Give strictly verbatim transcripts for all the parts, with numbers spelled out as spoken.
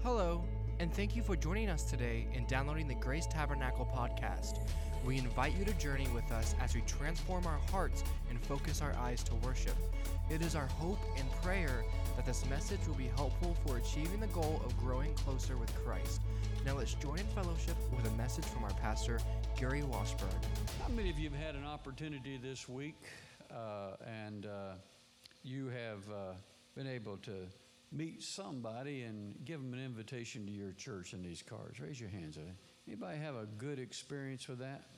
Hello, and thank you for joining us today and downloading the Grace Tabernacle podcast. We invite you to journey with us as we transform our hearts and focus our eyes to worship. It is our hope and prayer that this message will be helpful for achieving the goal of growing closer with Christ. Now let's join in fellowship with a message from our pastor, Gary Washburn. How many of you have had an opportunity this week uh, and uh, you have uh, been able to meet somebody and give them an invitation to your church in these cards? Raise your hands. Anybody have a good experience with that?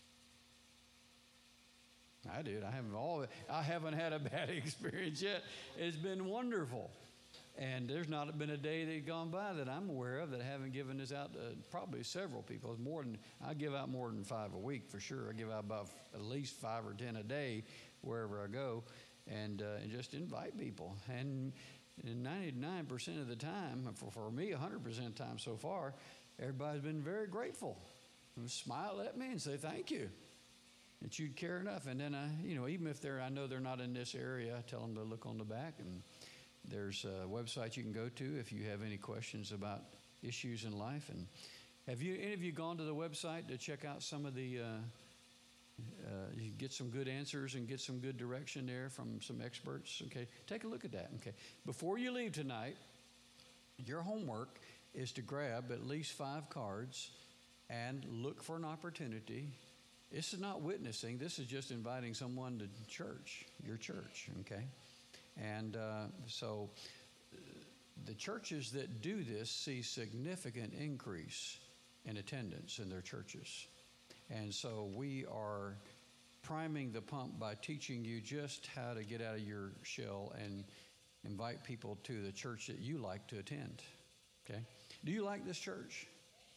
I did. I haven't all. I haven't had a bad experience yet. It's been wonderful, and there's not been a day that's gone by that I'm aware of that I haven't given this out to probably several people. It's more than I give out more than five a week for sure. I give out about at least five or ten a day wherever I go, and, uh, and just invite people. And ninety-nine percent of the time, for, for me, one hundred percent of the time so far, everybody's been very grateful. And smile at me and say thank you. That you'd care enough. And then, I, you know, even if they're, I know they're not in this area, I tell them to look on the back. And there's a website you can go to if you have any questions about issues in life. And have you, any of you gone to the website to check out some of the, uh, uh, you get some good answers and get some good direction there from some experts? Okay, take a look at that. Okay, before you leave tonight, your homework is to grab at least five cards and look for an opportunity. This is not witnessing. This is just inviting someone to church, your church, okay? And uh, so uh, the churches that do this see significant increase in attendance in their churches. And so we are priming the pump by teaching you just how to get out of your shell and invite people to the church that you like to attend, okay? Do you like this church?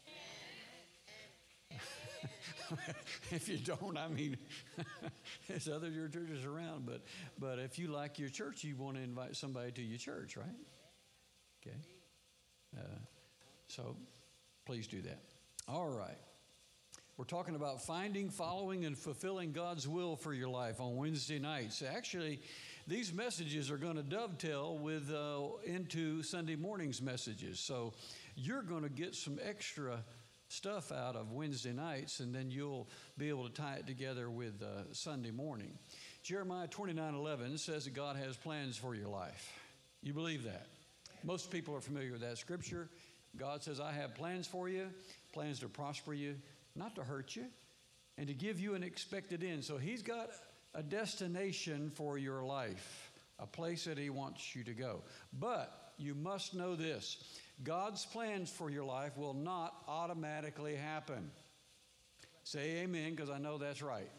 If you don't, I mean, there's other your churches around, but but if you like your church, you want to invite somebody to your church, right? Okay. Uh, so please do that. All right. We're talking about finding, following, and fulfilling God's will for your life on Wednesday nights. Actually, these messages are going to dovetail with uh, into Sunday morning's messages. So you're going to get some extra stuff out of Wednesday nights, and then you'll be able to tie it together with uh, Sunday morning. Jeremiah twenty-nine eleven says that God has plans for your life. You believe that? Most people are familiar with that scripture. God says, I have plans for you, plans to prosper you, not to hurt you, and to give you an expected end. So he's got a destination for your life, a place that he wants you to go. But you must know this. God's plans for your life will not automatically happen. Say amen, because I know that's right.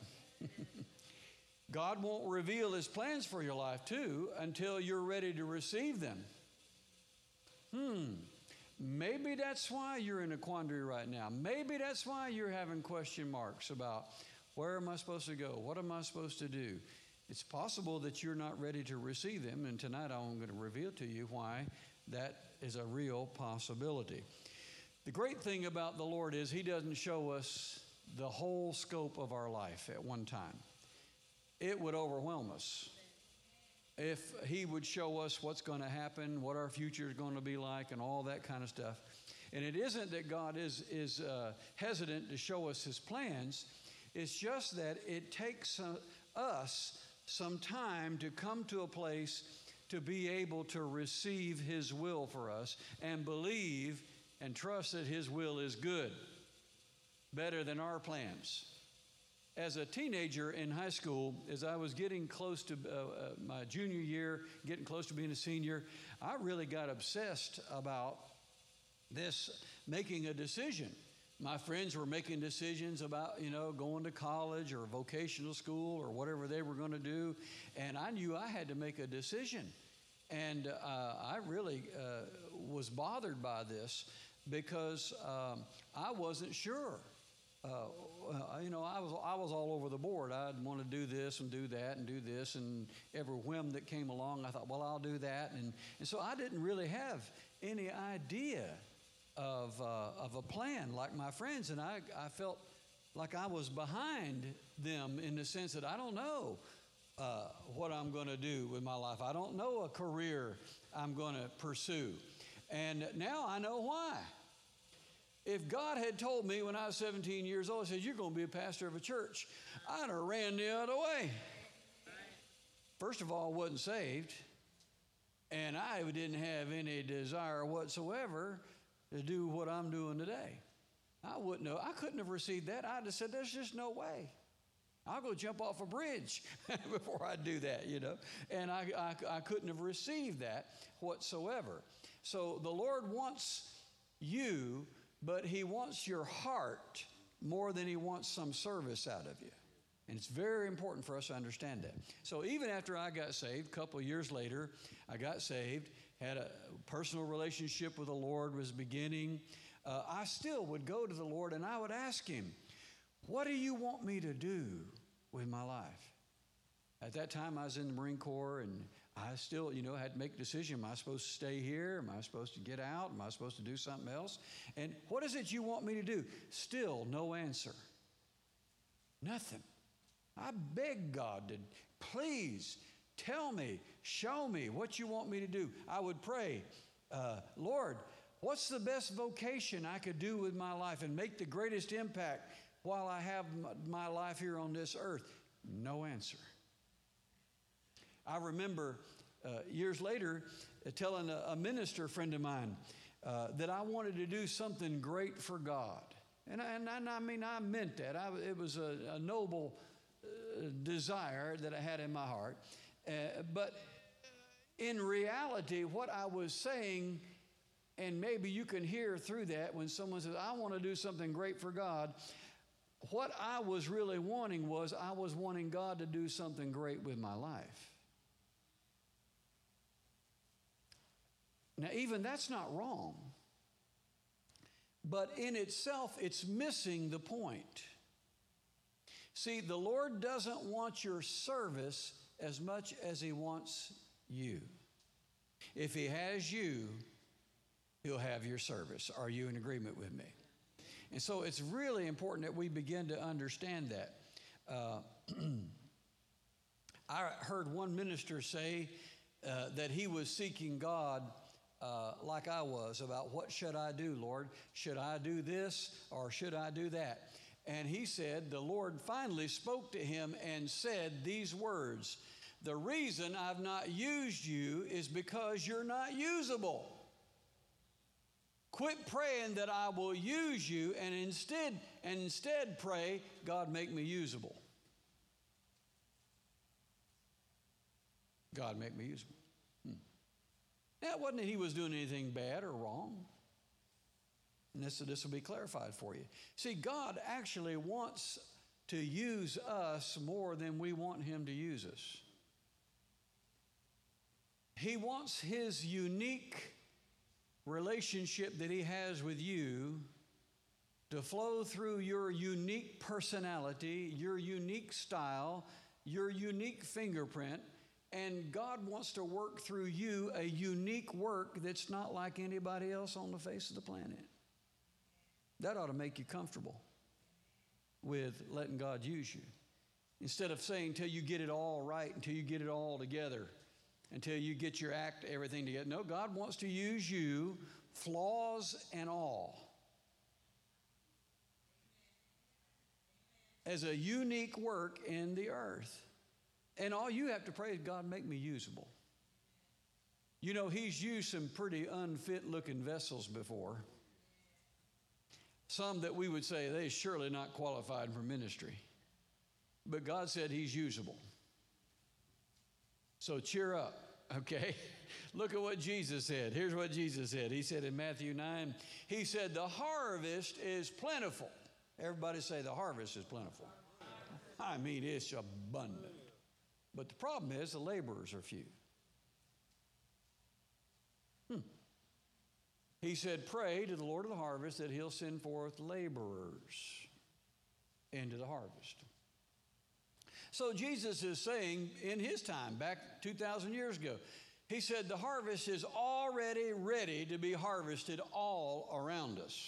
God won't reveal his plans for your life, too, until you're ready to receive them. Hmm. Maybe that's why you're in a quandary right now. Maybe that's why you're having question marks about where am I supposed to go? What am I supposed to do? It's possible that you're not ready to receive them, and tonight I'm going to reveal to you why that is a real possibility. The great thing about the Lord is he doesn't show us the whole scope of our life at one time. It would overwhelm us if he would show us what's going to happen, what our future is going to be like, and all that kind of stuff. And it isn't that God is, is uh, hesitant to show us his plans. It's just that it takes uh, us some time to come to a place to be able to receive his will for us and believe and trust that his will is good, better than our plans. As a teenager in high school, as I was getting close to uh, uh, my junior year, getting close to being a senior, I really got obsessed about this, making a decision. My friends were making decisions about, you know, going to college or vocational school or whatever they were going to do. And I knew I had to make a decision. And uh, I really uh, was bothered by this because um, I wasn't sure. Uh, you know, I was I was all over the board. I'd want to do this and do that and do this. And every whim that came along, I thought, well, I'll do that. And, and so I didn't really have any idea of uh, of a plan like my friends, and I, I felt like I was behind them in the sense that I don't know uh, what I'm going to do with my life. I don't know a career I'm going to pursue. And now I know why. If God had told me when I was seventeen years old, he said, you're going to be a pastor of a church, I'd have ran the other way. First of all, I wasn't saved, and I didn't have any desire whatsoever to do what I'm doing today. I wouldn't know. I couldn't have received that. I'd have said, there's just no way. I'll go jump off a bridge before I do that, you know. And I, I, I couldn't have received that whatsoever. So the Lord wants you, but he wants your heart more than he wants some service out of you. And it's very important for us to understand that. So even after I got saved, a couple of years later, I got saved, had a personal relationship with the Lord, was beginning. Uh, I still would go to the Lord and I would ask him, what do you want me to do with my life? At that time, I was in the Marine Corps, and I still, you know, had to make a decision. Am I supposed to stay here? Am I supposed to get out? Am I supposed to do something else? And what is it you want me to do? Still no answer. Nothing. I begged God to please tell me, show me what you want me to do. I would pray, uh, Lord, what's the best vocation I could do with my life and make the greatest impact while I have my life here on this earth? No answer. I remember uh, years later uh, telling a, a minister friend of mine uh, that I wanted to do something great for God. And I, and I, and I mean, I meant that. I, it was a, a noble uh, desire that I had in my heart. Uh, but in reality, what I was saying, and maybe you can hear through that when someone says, I want to do something great for God, what I was really wanting was I was wanting God to do something great with my life. Now, even that's not wrong. But in itself, it's missing the point. See, the Lord doesn't want your service as much as he wants you. If he has you, he'll have your service. Are you in agreement with me? And so it's really important that we begin to understand that. Uh, I heard one minister say uh, that he was seeking God uh, like I was about what should I do, Lord? Should I do this or should I do that? And he said the Lord finally spoke to him and said these words, the reason I've not used you is because you're not usable. Quit praying that I will use you, and instead, and instead pray, God, make me usable. God, make me usable. Hmm. Now, it wasn't that he was doing anything bad or wrong. And this, this will be clarified for you. See, God actually wants to use us more than we want him to use us. He wants his unique relationship that he has with you to flow through your unique personality, your unique style, your unique fingerprint, and God wants to work through you a unique work that's not like anybody else on the face of the planet. That ought to make you comfortable with letting God use you. Instead of saying until you get it all right, until you get it all together, until you get your act, everything together. No, God wants to use you, flaws and all, as a unique work in the earth. And all you have to pray is, God, make me usable. You know, he's used some pretty unfit looking vessels before. Some that we would say, they're surely not qualified for ministry. But God said he's usable. So cheer up, okay? Look at what Jesus said. Here's what Jesus said. He said in Matthew nine, he said, the harvest is plentiful. Everybody say the harvest is plentiful. I mean, it's abundant. But the problem is the laborers are few. Hmm. He said, pray to the Lord of the harvest that he'll send forth laborers into the harvest. So Jesus is saying in his time, back two thousand years ago, he said the harvest is already ready to be harvested all around us.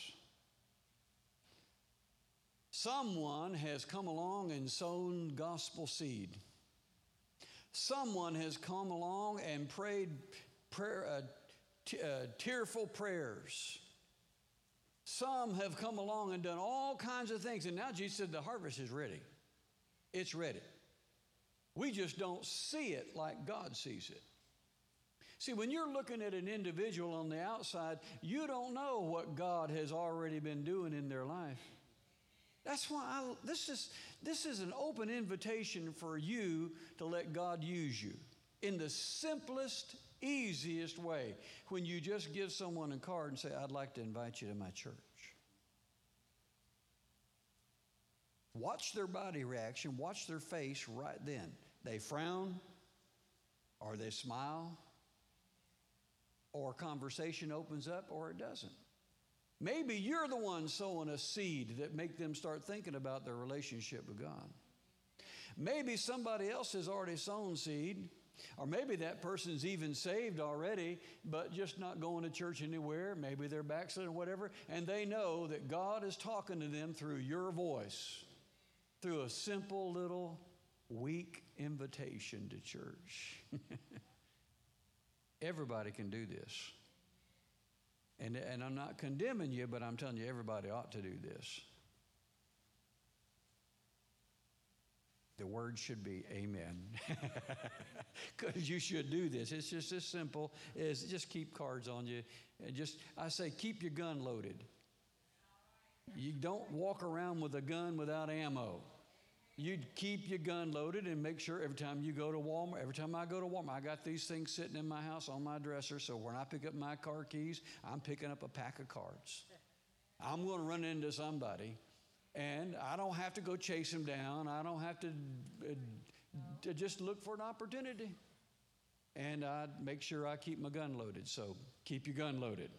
Someone has come along and sown gospel seed. Someone has come along and prayed prayer, uh, t- uh, tearful prayers. Some have come along and done all kinds of things. And now Jesus said the harvest is ready. It's ready. We just don't see it like God sees it. See, when you're looking at an individual on the outside, you don't know what God has already been doing in their life. That's why I, this is, this is an open invitation for you to let God use you in the simplest, easiest way, when you just give someone a card and say, I'd like to invite you to my church. Watch their body reaction. Watch their face right then. They frown, or they smile, or conversation opens up, or it doesn't. Maybe you're the one sowing a seed that make them start thinking about their relationship with God. Maybe somebody else has already sown seed, or maybe that person's even saved already, but just not going to church anywhere. Maybe they're backsliding or whatever, and they know that God is talking to them through your voice, through a simple little weak invitation to church. Everybody can do this. And, and I'm not condemning you, but I'm telling you, everybody ought to do this. The word should be amen. Because you should do this. It's just as simple as just keep cards on you. And just, I say, keep your gun loaded. You don't walk around with a gun without ammo. You keep your gun loaded and make sure every time you go to Walmart, every time I go to Walmart, I got these things sitting in my house on my dresser, so when I pick up my car keys, I'm picking up a pack of cards. I'm going to run into somebody, and I don't have to go chase them down. I don't have to, uh, to just look for an opportunity. And I make sure I keep my gun loaded, so keep your gun loaded.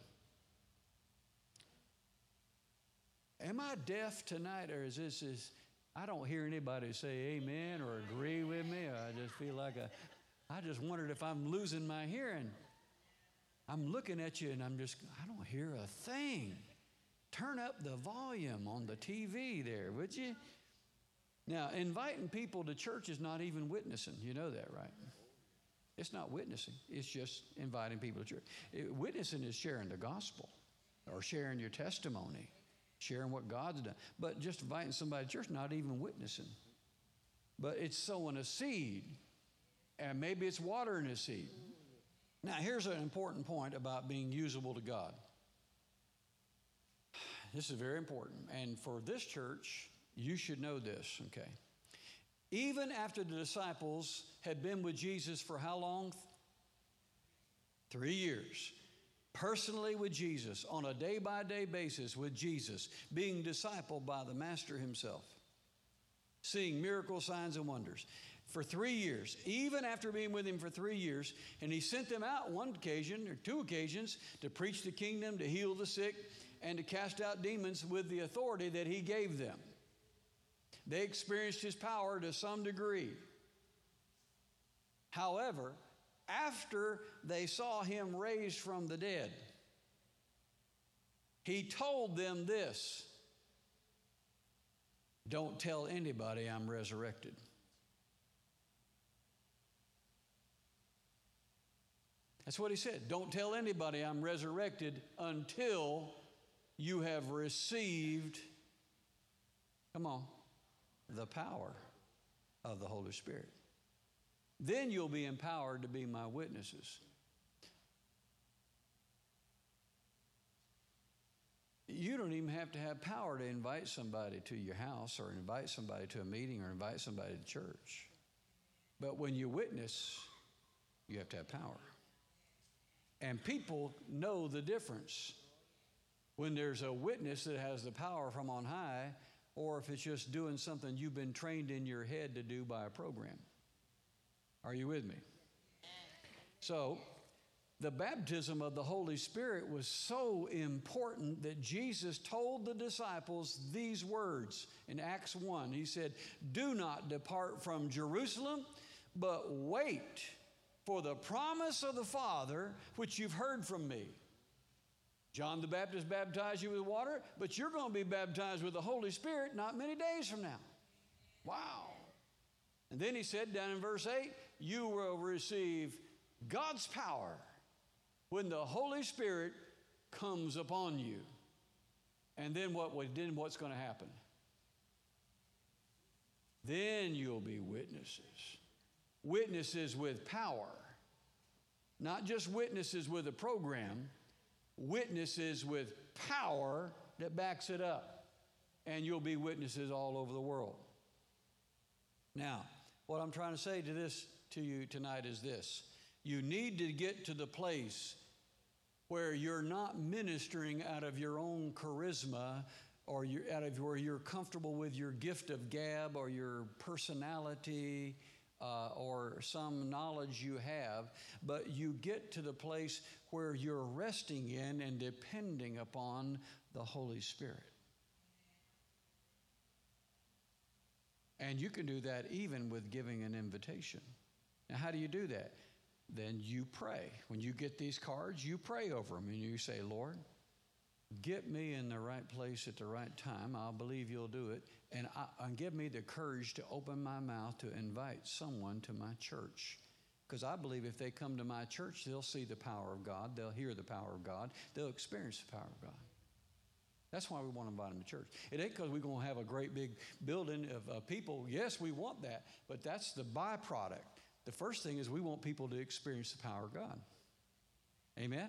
Am I deaf tonight, or is this... Is, I don't hear anybody say amen or agree with me. I just feel like a, I just wondered if I'm losing my hearing. I'm looking at you and I'm just, I don't hear a thing. Turn up the volume on the T V there, would you? Now, inviting people to church is not even witnessing. You know that, right? It's not witnessing. It's just inviting people to church. It, witnessing is sharing the gospel or sharing your testimony. Sharing what God's done. But just inviting somebody to church, not even witnessing. But it's sowing a seed. And maybe it's watering a seed. Now, here's an important point about being usable to God. This is very important. And for this church, you should know this, okay? Even after the disciples had been with Jesus for how long? Three years. Personally with Jesus, on a day-by-day basis with Jesus, being discipled by the Master himself, seeing miracles, signs, and wonders. For three years, even after being with him for three years, and he sent them out one occasion or two occasions to preach the kingdom, to heal the sick, and to cast out demons with the authority that he gave them. They experienced his power to some degree. However, after they saw him raised from the dead, he told them this: don't tell anybody I'm resurrected. That's what he said. Don't tell anybody I'm resurrected until you have received, come on, the power of the Holy Spirit. Then you'll be empowered to be my witnesses. You don't even have to have power to invite somebody to your house or invite somebody to a meeting or invite somebody to church. But when you witness, you have to have power. And people know the difference when there's a witness that has the power from on high, or if it's just doing something you've been trained in your head to do by a program. Are you with me? So, the baptism of the Holy Spirit was so important that Jesus told the disciples these words in Acts one. He said, do not depart from Jerusalem, but wait for the promise of the Father, which you've heard from me. John the Baptist baptized you with water, but you're going to be baptized with the Holy Spirit not many days from now. Wow. And then he said down in verse eight, you will receive God's power When the Holy Spirit comes upon you, and then what? Then what's going to happen? Then you'll be witnesses. Witnesses with power. Not just witnesses with a program, witnesses with power that backs it up. And you'll be witnesses all over the world. Now, what I'm trying to say to this to you tonight is this. You need to get to the place where you're not ministering out of your own charisma, or you're out of where you're comfortable with your gift of gab or your personality, Uh, or some knowledge you have, but you get to the place where you're resting in and depending upon the Holy Spirit. And you can do that even with giving an invitation. Now, how do you do that? Then you pray. When you get these cards, you pray over them and you say, Lord, get me in the right place at the right time. I'll believe you'll do it. And, I, and give me the courage to open my mouth to invite someone to my church. Because I believe if they come to my church, they'll see the power of God. They'll hear the power of God. They'll experience the power of God. That's why we want to invite them to church. It ain't because we're going to have a great big building of uh, people. Yes, we want that. But that's the byproduct. The first thing is we want people to experience the power of God. Amen?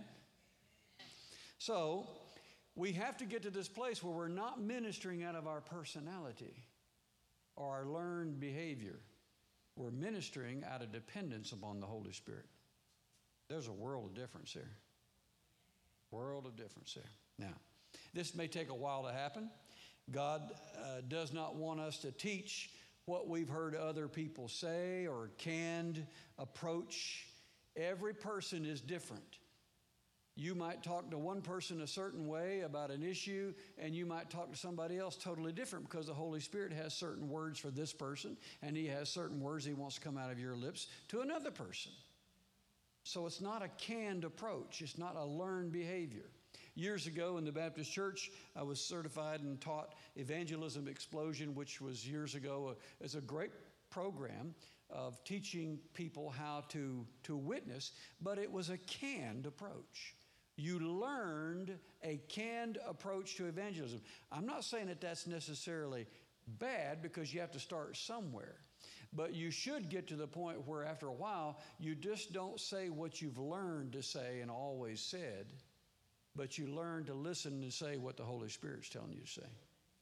So we have to get to this place where we're not ministering out of our personality or our learned behavior. We're ministering out of dependence upon the Holy Spirit. There's a world of difference there. World of difference there. Now, this may take a while to happen. God uh, does not want us to teach what we've heard other people say or canned approach. Every person is different. You might talk to one person a certain way about an issue, and you might talk to somebody else totally different because the Holy Spirit has certain words for this person, and He has certain words He wants to come out of your lips to another person. So it's not a canned approach. It's not a learned behavior. Years ago in the Baptist Church, I was certified and taught Evangelism Explosion, which was years ago. It's a great program of teaching people how to, to witness, but it was a canned approach. You learned a canned approach to evangelism. I'm not saying that that's necessarily bad because you have to start somewhere. But you should get to the point where after a while, you just don't say what you've learned to say and always said, but you learn to listen and say what the Holy Spirit's telling you to say.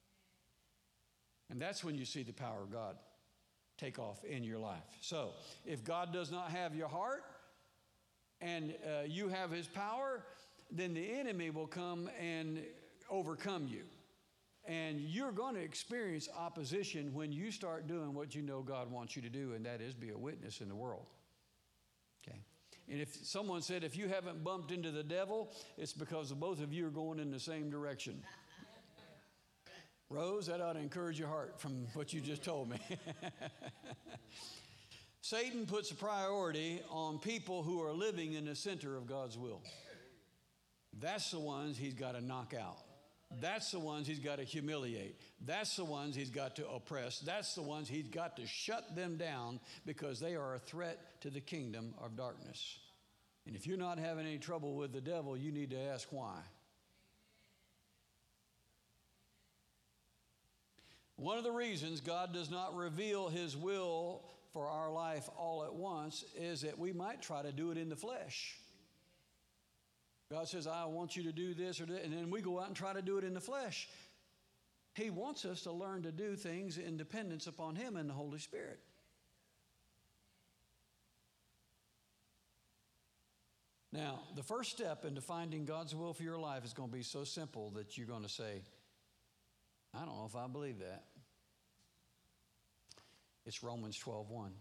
And that's when you see the power of God take off in your life. So if God does not have your heart and uh, you have His power, then the enemy will come and overcome you. And you're going to experience opposition when you start doing what you know God wants you to do, and that is be a witness in the world. Okay. And if someone said, if you haven't bumped into the devil, it's because both of you are going in the same direction. Rose, that ought to encourage your heart from what you just told me. Satan puts a priority on people who are living in the center of God's will. That's the ones he's got to knock out. That's the ones he's got to humiliate. That's the ones he's got to oppress. That's the ones he's got to shut them down because they are a threat to the kingdom of darkness. And if you're not having any trouble with the devil, you need to ask why. One of the reasons God does not reveal His will for our life all at once is that we might try to do it in the flesh. God says, I want you to do this or that, and then we go out and try to do it in the flesh. He wants us to learn to do things in dependence upon Him and the Holy Spirit. Now, the first step into finding God's will for your life is going to be so simple that you're going to say, I don't know if I believe that. It's Romans twelve one.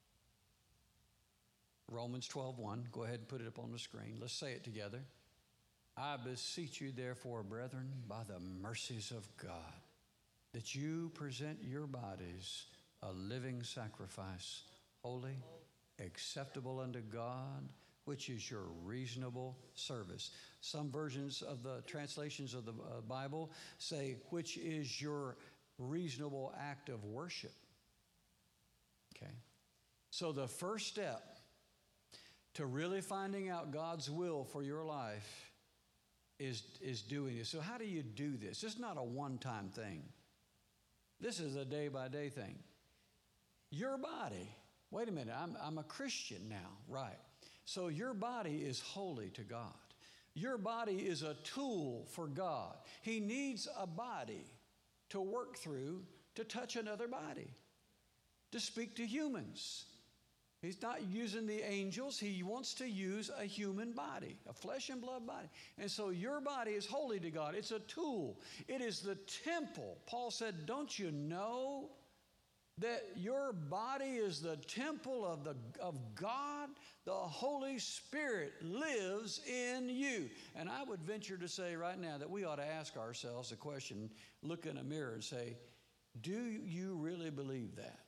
Romans twelve one. Go ahead and put it up on the screen. Let's say it together. I beseech you, therefore, brethren, by the mercies of God, that you present your bodies a living sacrifice, holy, acceptable unto God, which is your reasonable service. Some versions of the translations of the uh, Bible say, which is your reasonable act of worship. Okay. So the first step to really finding out God's will for your life is, is doing this. So how do you do this? This is not a one-time thing. This is a day-by-day thing. Your body, wait a minute, I'm, I'm a Christian now, right? So your body is holy to God. Your body is a tool for God. He needs a body to work through to touch another body, to speak to humans. He's not using the angels. He wants to use a human body, a flesh and blood body. And so your body is holy to God. It's a tool. It is the temple. Paul said, don't you know that your body is the temple of, the, of God? The Holy Spirit lives in you. And I would venture to say right now that we ought to ask ourselves the question, look in a mirror and say, do you really believe that?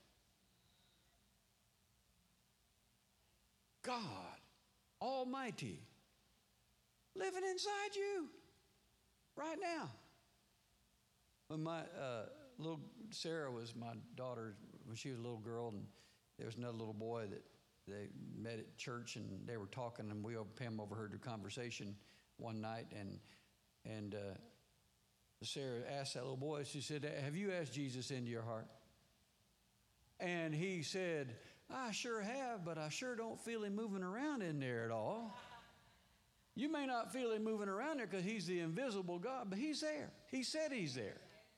God Almighty living inside you right now. When my uh, little Sarah was my daughter, when she was a little girl, and there was another little boy that they met at church, and they were talking, and we Pam overheard the conversation one night, and and uh, Sarah asked that little boy, she said, have you asked Jesus into your heart? And he said, I sure have, but I sure don't feel him moving around in there at all. You may not feel him moving around there because he's the invisible God, but he's there. He said he's there.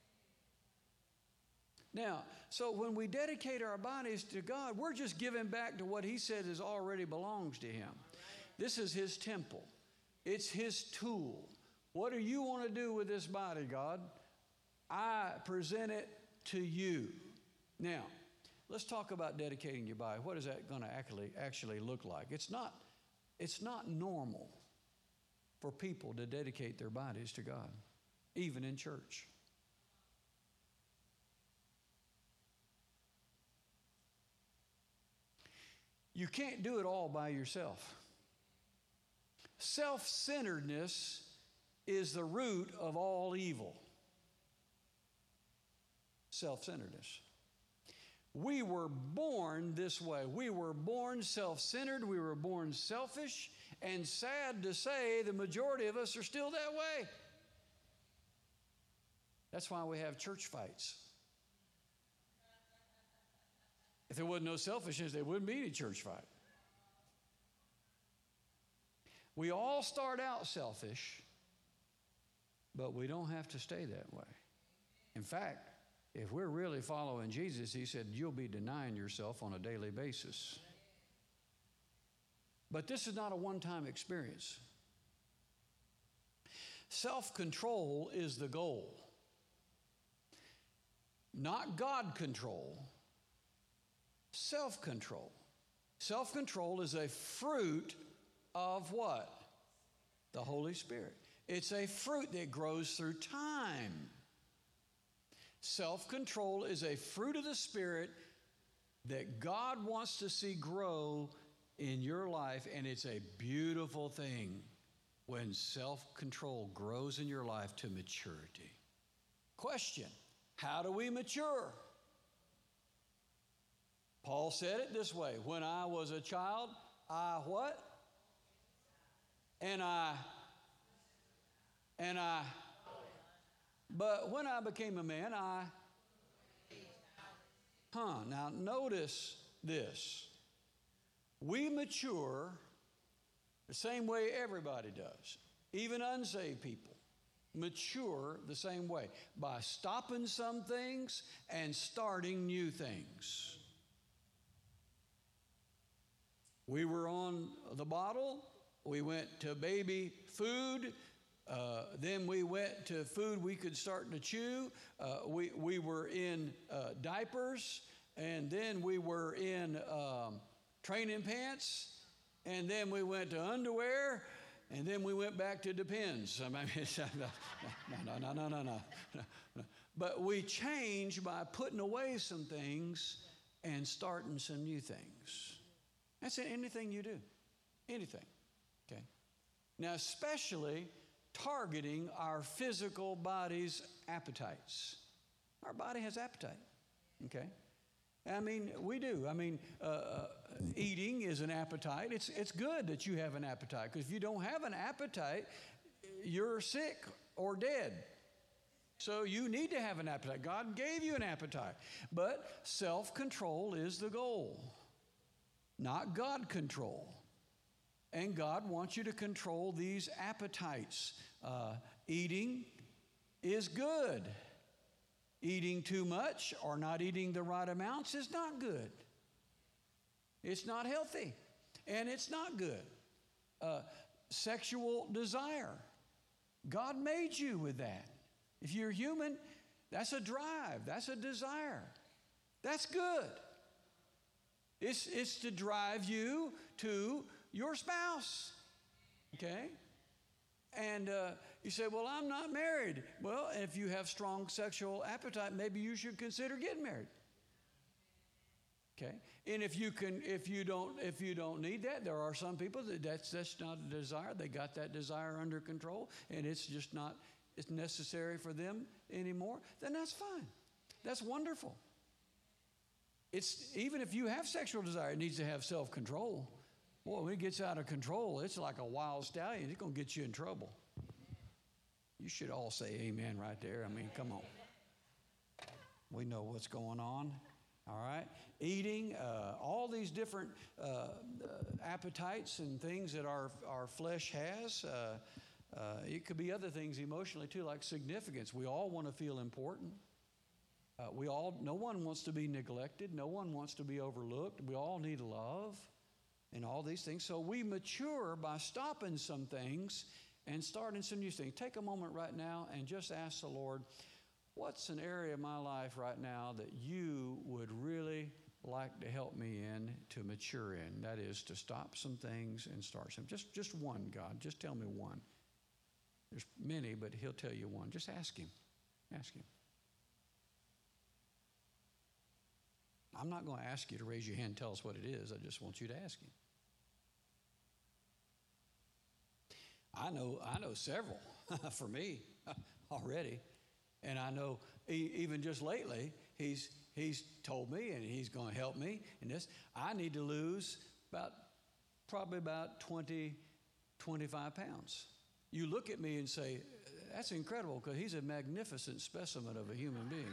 Now, so when we dedicate our bodies to God, we're just giving back to what he said is already belongs to him. This is his temple. It's his tool. What do you want to do with this body, God? I present it to you. Now, let's talk about dedicating your body. What is that going to actually, actually look like? It's not, it's not normal for people to dedicate their bodies to God, even in church. You can't do it all by yourself. Self-centeredness is the root of all evil. Self-centeredness. We were born this way. We were born self-centered. We were born selfish. And sad to say, the majority of us are still that way. That's why we have church fights. If there wasn't no selfishness, there wouldn't be any church fight. We all start out selfish, but we don't have to stay that way. In fact, if we're really following Jesus, he said, you'll be denying yourself on a daily basis. But this is not a one-time experience. Self-control is the goal. Not God control. Self-control. Self-control is a fruit of what? The Holy Spirit. It's a fruit that grows through time. Self-control is a fruit of the Spirit that God wants to see grow in your life, and it's a beautiful thing when self-control grows in your life to maturity. Question, how do we mature? Paul said it this way, when I was a child, I what? And I, and I, but when I became a man, I, huh, now notice this. We mature the same way everybody does, even unsaved people mature the same way, by stopping some things and starting new things. We were on the bottle, we went to baby food, uh, then we went to food we could start to chew, uh, we, we were in uh, diapers, and then we were in um, training pants, and then we went to underwear, and then we went back to Depends. I mean, no, no, no, no, no, no. But we change by putting away some things and starting some new things. That's anything you do, anything, okay? Now, especially targeting our physical body's appetites. Our body has appetite, okay? I mean, we do. I mean, uh, eating is an appetite. It's, it's good that you have an appetite, because if you don't have an appetite, you're sick or dead. So you need to have an appetite. God gave you an appetite. But self-control is the goal, not God control. And God wants you to control these appetites. Uh, eating is good. Eating too much or not eating the right amounts is not good. It's not healthy, and it's not good. Uh, sexual desire. God made you with that. If you're human, that's a drive. That's a desire. That's good. It's, it's to drive you to your spouse. Okay? And uh, you say, well, I'm not married. Well, if you have strong sexual appetite, maybe you should consider getting married. Okay? And if you can, if you don't, if you don't need that, there are some people that that's, that's not a desire. They got that desire under control, and it's just not it's necessary for them anymore. Then that's fine. That's wonderful. It's even if you have sexual desire, it needs to have self-control. Boy, when it gets out of control, it's like a wild stallion. It's going to get you in trouble. You should all say amen right there. I mean, come on. We know what's going on. All right? Eating, uh, all these different uh, uh, appetites and things that our, our flesh has. Uh, uh, it could be other things emotionally too, like significance. We all want to feel important. Uh, we all, no one wants to be neglected. No one wants to be overlooked. We all need love. And all these things. So we mature by stopping some things and starting some new things. Take a moment right now and just ask the Lord, what's an area of my life right now that you would really like to help me in to mature in? That is to stop some things and start some. Just, just one, God. Just tell me one. There's many, but he'll tell you one. Just ask him. Ask him. I'm not going to ask you to raise your hand and tell us what it is. I just want you to ask him. I know, I know several for me already, and I know he, even just lately he's he's told me, and he's going to help me in this. I need to lose about probably about twenty, twenty-five pounds. You look at me and say, "That's incredible," because he's a magnificent specimen of a human being.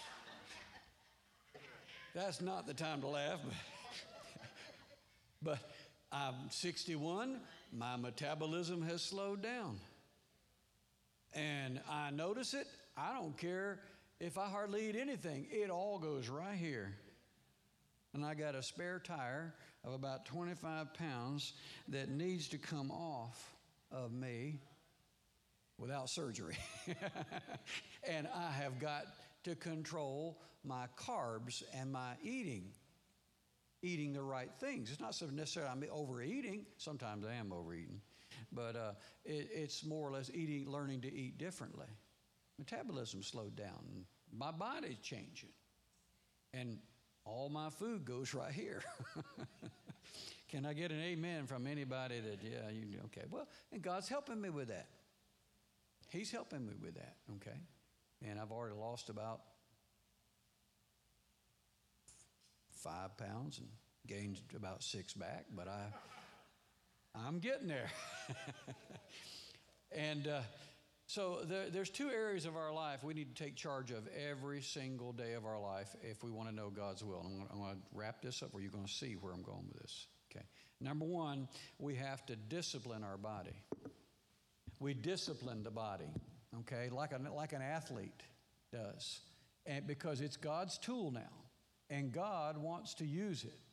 That's not the time to laugh, but, but I'm sixty-one. My metabolism has slowed down. And I notice it. I don't care if I hardly eat anything. It all goes right here. And I got a spare tire of about twenty-five pounds that needs to come off of me without surgery. And I have got to control my carbs and my eating. Eating the right things. It's not so necessarily I'm overeating. Sometimes I am overeating. But uh, it, it's more or less eating, learning to eat differently. Metabolism slowed down. My body's changing. And all my food goes right here. Can I get an amen from anybody that, yeah, you okay. Well, and God's helping me with that. He's helping me with that, okay? And I've already lost about five pounds and gained about six back, but I, I'm getting there. And uh, so there, there's two areas of our life we need to take charge of every single day of our life if we want to know God's will. And I'm going, I'm going to wrap this up where you're going to see where I'm going with this. Okay. Number one, we have to discipline our body. We discipline the body, okay, like a, like an athlete does, and because it's God's tool now. And God wants to use it.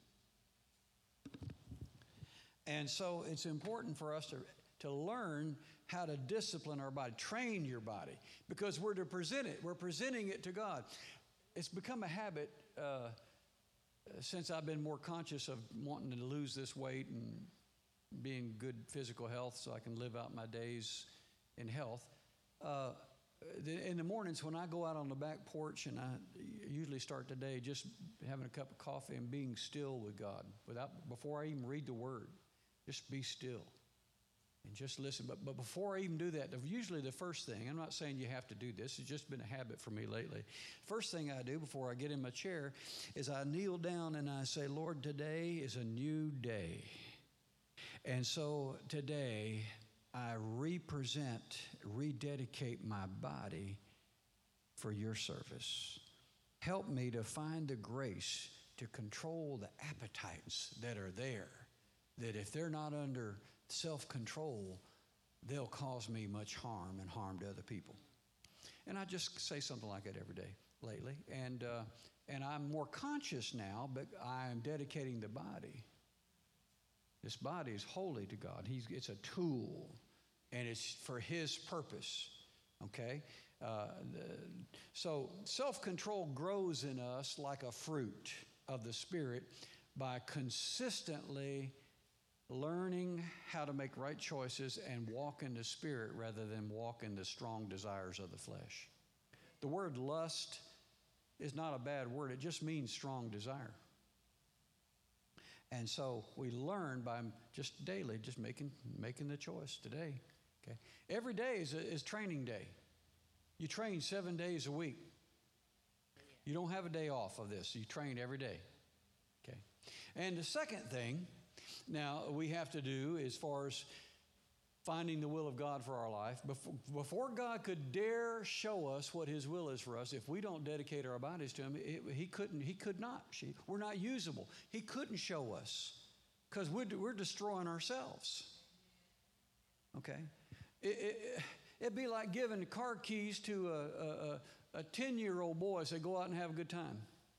And so it's important for us to, to learn how to discipline our body, train your body, because we're to present it. We're presenting it to God. It's become a habit uh, since I've been more conscious of wanting to lose this weight and being good physical health so I can live out my days in health. Uh, In the mornings when I go out on the back porch, and I usually start the day just having a cup of coffee and being still with God, without before I even read the Word, just be still and just listen. But, but before I even do that, usually the first thing, I'm not saying you have to do this, it's just been a habit for me lately. First thing I do before I get in my chair is I kneel down and I say, Lord, today is a new day. And so today I represent, rededicate my body for your service. Help me to find the grace to control the appetites that are there, that if they're not under self-control, they'll cause me much harm and harm to other people. And I just say something like that every day lately. And, uh, and I'm more conscious now, but I'm dedicating the body. This body is holy to God. He's, it's a tool, and it's for His purpose, okay? Uh, the, so self-control grows in us like a fruit of the Spirit by consistently learning how to make right choices and walk in the Spirit rather than walk in the strong desires of the flesh. The word lust is not a bad word. It just means strong desire. And so we learn by just daily, just making making the choice today. Okay, every day is, a, is training day. You train seven days a week. You don't have a day off of this. You train every day. Okay, and the second thing now we have to do as far as finding the will of God for our life, before, before God could dare show us what His will is for us, if we don't dedicate our bodies to Him, it, He couldn't, He could not. She, we're not usable. He couldn't show us because we're, we're destroying ourselves. Okay? It, it, it'd be like giving car keys to a, a, a ten-year-old boy and say, go out and have a good time.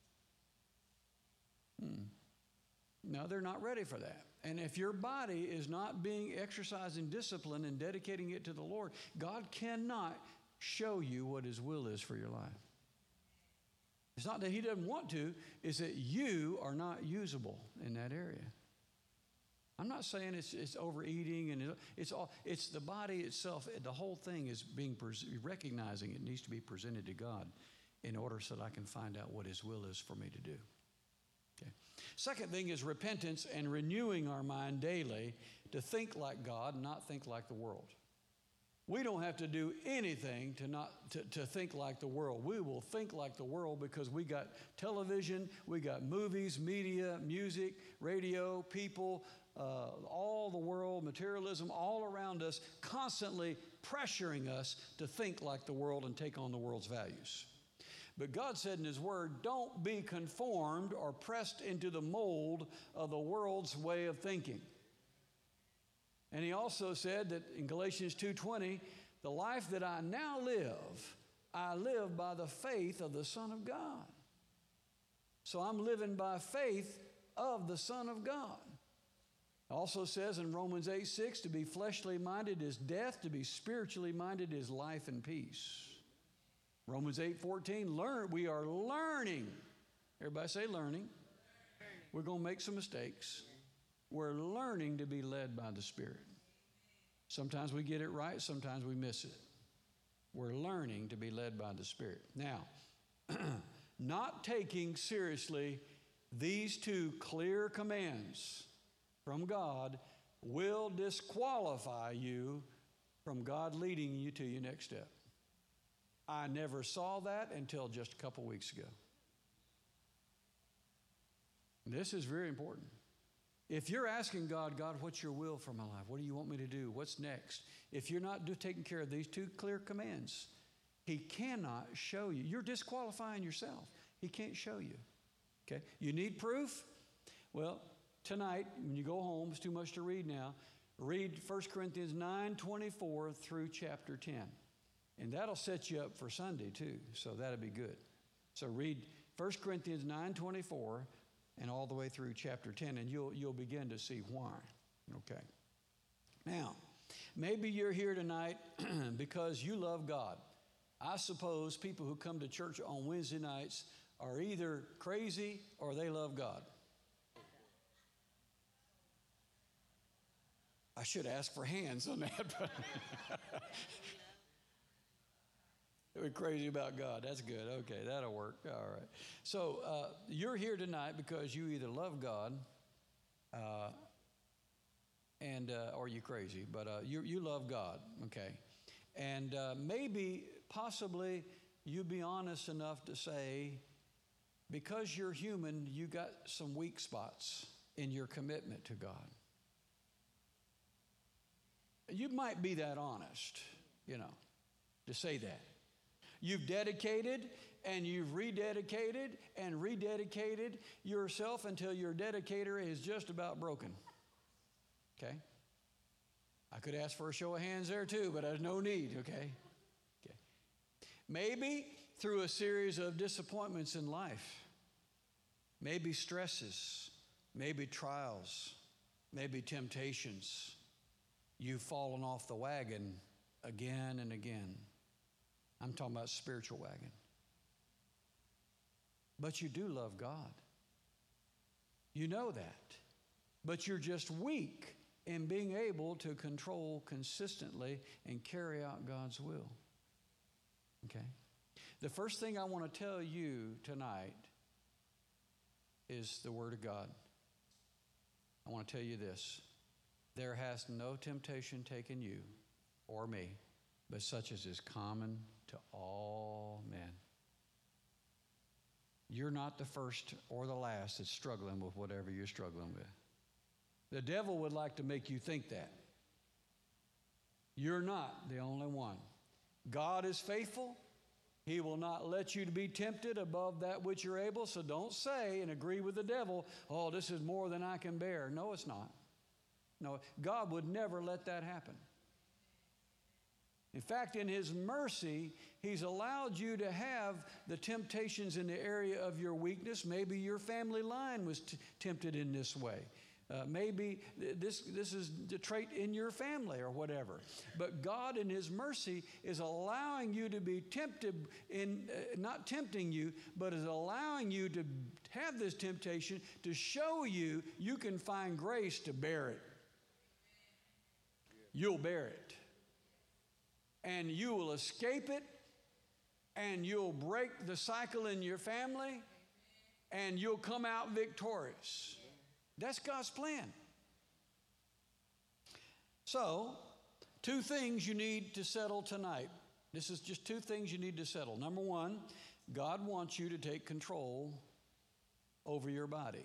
Hmm. No, they're not ready for that. And if your body is not being exercised in discipline and dedicating it to the Lord, God cannot show you what His will is for your life. It's not that He doesn't want to, it's that you are not usable in that area. I'm not saying it's, it's overeating and it's all, it's the body itself. The whole thing is being recognizing it needs to be presented to God in order so that I can find out what His will is for me to do. Okay. Second thing is repentance and renewing our mind daily to think like God, not think like the world. We don't have to do anything to not to, to think like the world. We will think like the world because we got television, we got movies, media, music, radio, people, uh, all the world, materialism, all around us, constantly pressuring us to think like the world and take on the world's values. But God said in His Word, don't be conformed or pressed into the mold of the world's way of thinking. And He also said that in Galatians two twenty, the life that I now live, I live by the faith of the Son of God. So I'm living by faith of the Son of God. It also says in Romans eight six, to be fleshly minded is death, to be spiritually minded is life and peace. Romans eight fourteen, learn, we are learning. Everybody say learning. We're going to make some mistakes. We're learning to be led by the Spirit. Sometimes we get it right, sometimes we miss it. We're learning to be led by the Spirit. Now, not taking seriously these two clear commands from God will disqualify you from God leading you to your next step. I never saw that until just a couple weeks ago. This is very important. If you're asking God, God, what's your will for my life? What do you want me to do? What's next? If you're not do, taking care of these two clear commands, He cannot show you. You're disqualifying yourself. He can't show you. Okay? You need proof? Well, tonight, when you go home, it's too much to read now. Read First Corinthians nine twenty-four through chapter ten. And that'll set you up for Sunday too, so that'll be good. So read First Corinthians nine twenty-four and all the way through chapter ten, and you'll, you'll begin to see why. Okay. Now, maybe you're here tonight because you love God. I suppose people who come to church on Wednesday nights are either crazy or they love God. I should ask for hands on that. We're crazy about God. That's good. Okay, that'll work. All right. So uh, you're here tonight because you either love God uh, and uh, or you crazy, but uh, you you love God, okay? And uh, maybe, possibly, you be honest enough to say, because you're human, you got some weak spots in your commitment to God. You might be that honest, you know, to say that. You've dedicated and you've rededicated and rededicated yourself until your dedicator is just about broken. Okay? I could ask for a show of hands there too, but there's no need, okay? Okay. Maybe through a series of disappointments in life, maybe stresses, maybe trials, maybe temptations, you've fallen off the wagon again and again. I'm talking about spiritual wagon. But you do love God. You know that. But you're just weak in being able to control consistently and carry out God's will. Okay? The first thing I want to tell you tonight is the Word of God. I want to tell you this. There has no temptation taken you or me, but such as is common to all men. You're not the first or the last that's struggling with whatever you're struggling with. The devil would like to make you think that. You're not the only one. God is faithful. He will not let you to be tempted above that which you're able. So don't say and agree with the devil, oh, this is more than I can bear. No, it's not. No, God would never let that happen. In fact, in His mercy, He's allowed you to have the temptations in the area of your weakness. Maybe your family line was t- tempted in this way. Uh, maybe this, this is the trait in your family or whatever. But God in His mercy is allowing you to be tempted, in uh, not tempting you, but is allowing you to have this temptation to show you you can find grace to bear it. You'll bear it. And you will escape it, and you'll break the cycle in your family, and you'll come out victorious. That's God's plan. So, two things you need to settle tonight. This is just two things you need to settle. Number one, God wants you to take control over your body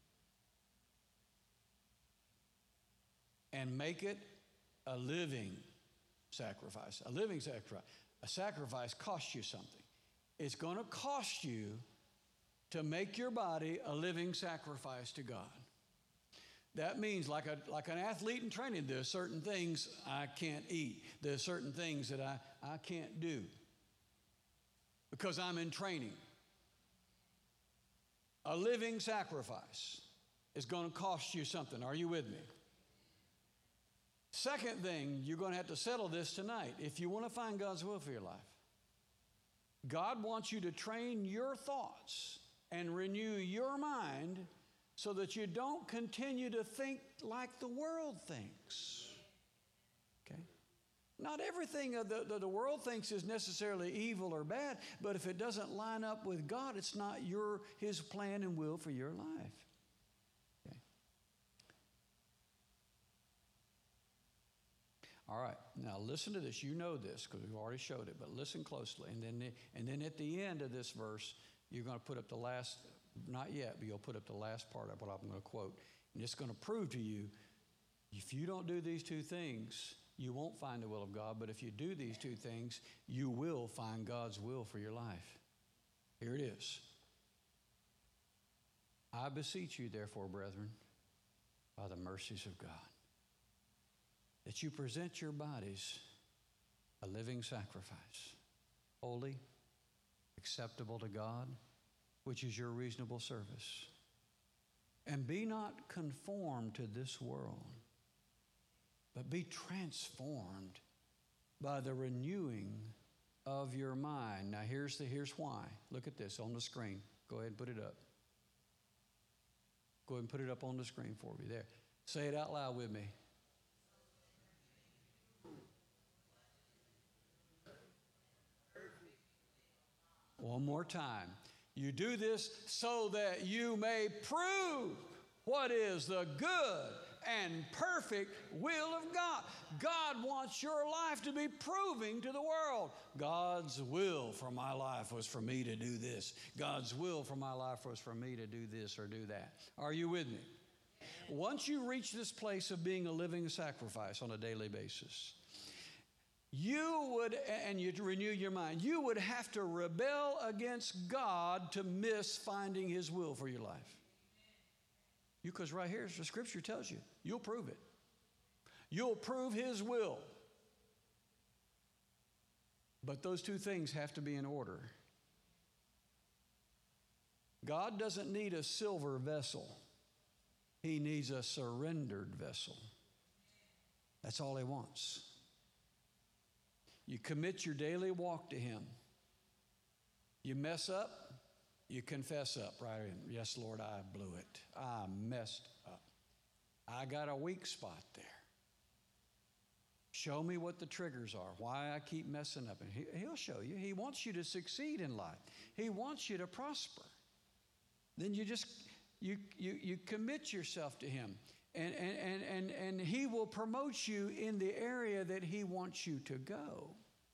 and make it a living sacrifice. A living sacrifice. A sacrifice costs you something. It's going to cost you to make your body a living sacrifice to God. That means like a like an athlete in training, there are certain things I can't eat. There are certain things that I, I can't do because I'm in training. A living sacrifice is going to cost you something. Are you with me? Second thing, you're going to have to settle this tonight if you want to find God's will for your life. God wants you to train your thoughts and renew your mind so that you don't continue to think like the world thinks. Okay? Not everything the, the, the world thinks is necessarily evil or bad, but if it doesn't line up with God, it's not your His plan and will for your life. Okay? All right, now listen to this. You know this because we've already showed it, but listen closely. And then, and then at the end of this verse, you're going to put up the last, not yet, but you'll put up the last part of what I'm going to quote. And it's going to prove to you, if you don't do these two things, you won't find the will of God. But if you do these two things, you will find God's will for your life. Here it is. I beseech you, therefore, brethren, by the mercies of God, that you present your bodies a living sacrifice, holy, acceptable to God, which is your reasonable service. And be not conformed to this world, but be transformed by the renewing of your mind. Now here's the here's why. Look at this on the screen. Go ahead and put it up. Go ahead and put it up on the screen for me. There. Say it out loud with me. One more time. You do this so that you may prove what is the good and perfect will of God. God wants your life to be proving to the world. God's will for my life was for me to do this. God's will for my life was for me to do this or do that. Are you with me? Once you reach this place of being a living sacrifice on a daily basis, you would, and you renew your mind, you would have to rebel against God to miss finding His will for your life. You, because right here, the Scripture tells you, you'll prove it. You'll prove His will. But those two things have to be in order. God doesn't need a silver vessel. He needs a surrendered vessel. That's all He wants. You commit your daily walk to Him. You mess up, you confess up right in. Yes, Lord, I blew it. I messed up. I got a weak spot there. Show me what the triggers are, why I keep messing up. And he, He'll show you. He wants you to succeed in life. He wants you to prosper. Then you just, you, you, you commit yourself to Him. And, and, and, and, and He will promote you in the area that He wants you to go.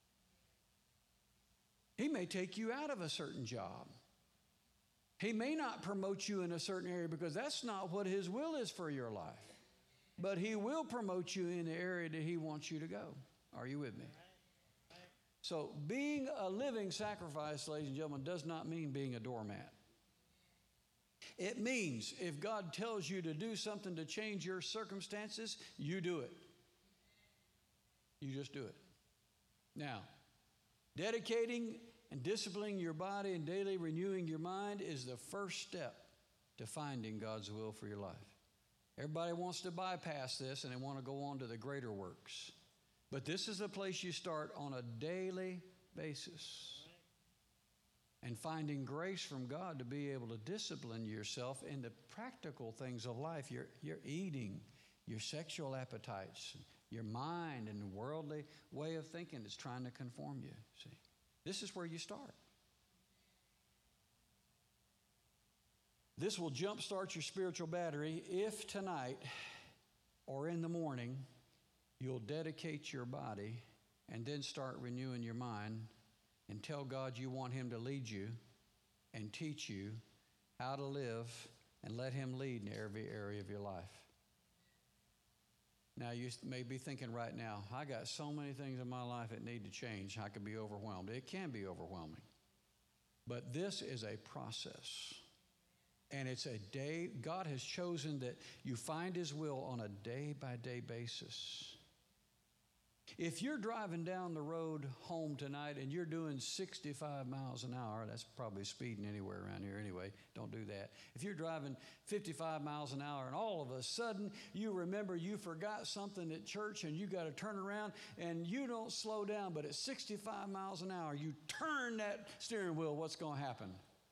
He may take you out of a certain job. He may not promote you in a certain area because that's not what His will is for your life. But He will promote you in the area that He wants you to go. Are you with me? So being a living sacrifice, ladies and gentlemen, does not mean being a doormat. It means if God tells you to do something to change your circumstances, you do it. You just do it. Now, dedicating and disciplining your body and daily renewing your mind is the first step to finding God's will for your life. Everybody wants to bypass this and they want to go on to the greater works. But this is the place you start on a daily basis. And finding grace from God to be able to discipline yourself in the practical things of life, your, your eating, your sexual appetites, your mind and worldly way of thinking is trying to conform you. See, this is where you start. This will jumpstart your spiritual battery if tonight or in the morning you'll dedicate your body and then start renewing your mind and tell God you want Him to lead you and teach you how to live and let Him lead in every area of your life. Now, you may be thinking right now, I got so many things in my life that need to change. I could be overwhelmed. It can be overwhelming. But this is a process. And it's a day, God has chosen that you find His will on a day-by-day basis. If you're driving down the road home tonight and you're doing sixty-five miles an hour, that's probably speeding anywhere around here anyway, don't do that. If you're driving fifty-five miles an hour and all of a sudden you remember you forgot something at church and you got to turn around and you don't slow down, but at sixty-five miles an hour you turn that steering wheel, what's going to happen?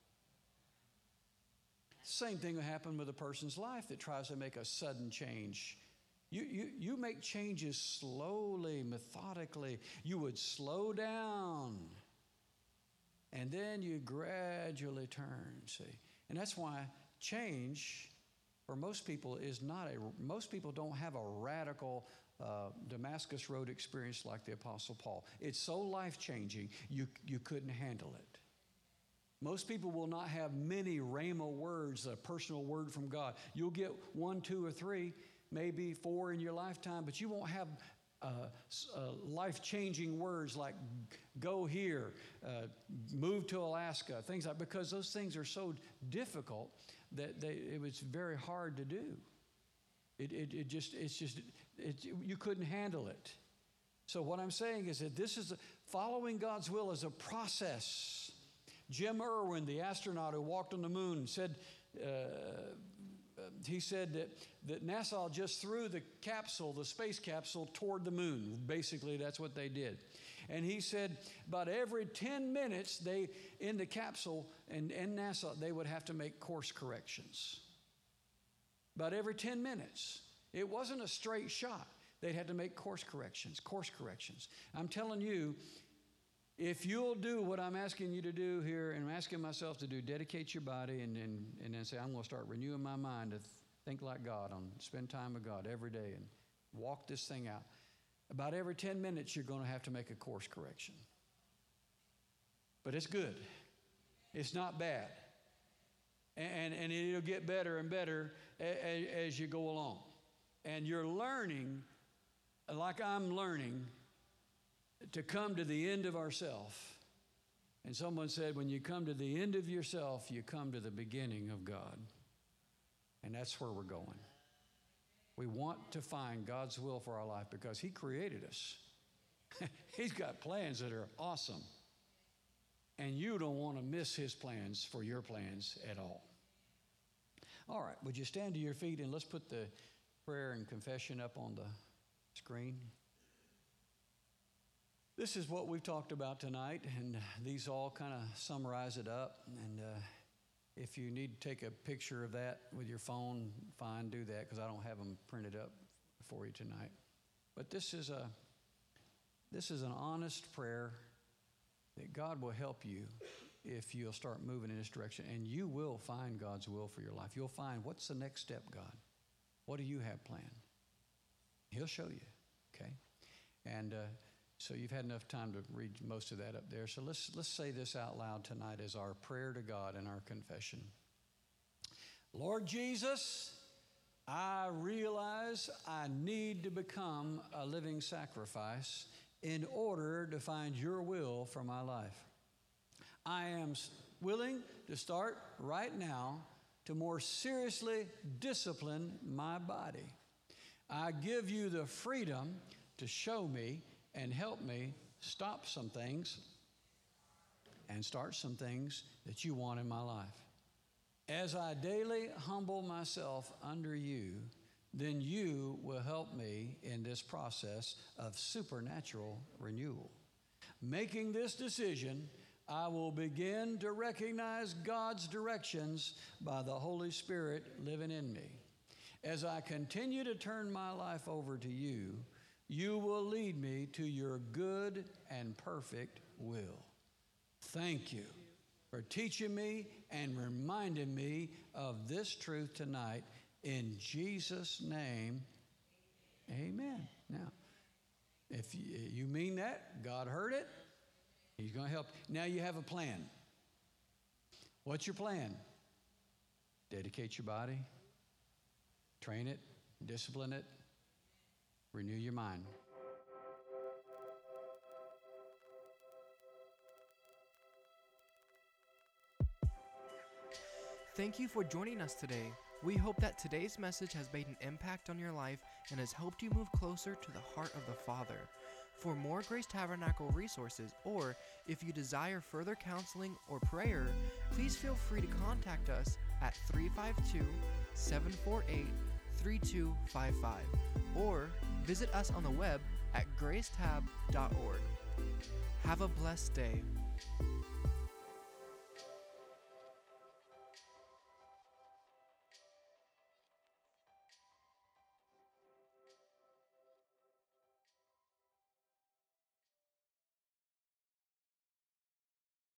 Same thing will happen with a person's life that tries to make a sudden change. You, you, you make changes slowly, methodically. You would slow down, and then you gradually turn, see. And that's why change, for most people, is not a, most people don't have a radical uh, Damascus Road experience like the Apostle Paul. It's so life-changing, you, you couldn't handle it. Most people will not have many rhema words, a personal word from God. You'll get one, two, or three, maybe four in your lifetime, but you won't have uh, uh, life-changing words like go here, uh, move to Alaska, things like, because those things are so difficult that they, it was very hard to do. It, it, it just, it's just, it, you couldn't handle it. So what I'm saying is that this is, a, following God's will is a process. Jim Irwin, the astronaut who walked on the moon, said, uh, he said that, that NASA just threw the capsule, the space capsule, toward the moon. Basically, that's what they did. And he said about every ten minutes, they in the capsule and in NASA, they would have to make course corrections. About every ten minutes. It wasn't a straight shot. They'd have to make course corrections, course corrections. I'm telling you, if you'll do what I'm asking you to do here, and I'm asking myself to do, dedicate your body and, and, and then say, I'm going to start renewing my mind to th- Think like God, on spend time with God every day and walk this thing out. About every ten minutes, you're going to have to make a course correction. But it's good. It's not bad. And, and it'll get better and better as, as you go along. And you're learning, like I'm learning, to come to the end of ourself. And someone said, when you come to the end of yourself, you come to the beginning of God. And that's where we're going. We want to find God's will for our life because He created us. He's got plans that are awesome. And you don't want to miss His plans for your plans at all. All right, would you stand to your feet and let's put the prayer and confession up on the screen. This is what we've talked about tonight, and these all kind of summarize it up. And uh, if you need to take a picture of that with your phone, fine, do that, because I don't have them printed up for you tonight. But this is a this is an honest prayer that God will help you if you'll start moving in this direction, and you will find God's will for your life. You'll find, what's the next step, God? What do you have planned? He'll show you, okay? And uh, so you've had enough time to read most of that up there. So let's let's say this out loud tonight as our prayer to God and our confession. Lord Jesus, I realize I need to become a living sacrifice in order to find your will for my life. I am willing to start right now to more seriously discipline my body. I give you the freedom to show me and help me stop some things and start some things that you want in my life. As I daily humble myself under you, then you will help me in this process of supernatural renewal. Making this decision, I will begin to recognize God's directions by the Holy Spirit living in me. As I continue to turn my life over to you, you will lead me to your good and perfect will. Thank you for teaching me and reminding me of this truth tonight. In Jesus' name, amen. Now, if you mean that, God heard it, He's going to help. Now you have a plan. What's your plan? Dedicate your body, train it, discipline it, renew your mind. Thank you for joining us today. We hope that today's message has made an impact on your life and has helped you move closer to the heart of the Father. For more Grace Tabernacle resources, or if you desire further counseling or prayer, please feel free to contact us at three five two, seven four eight, three two five five or visit us on the web at grace tab dot org. Have a blessed day.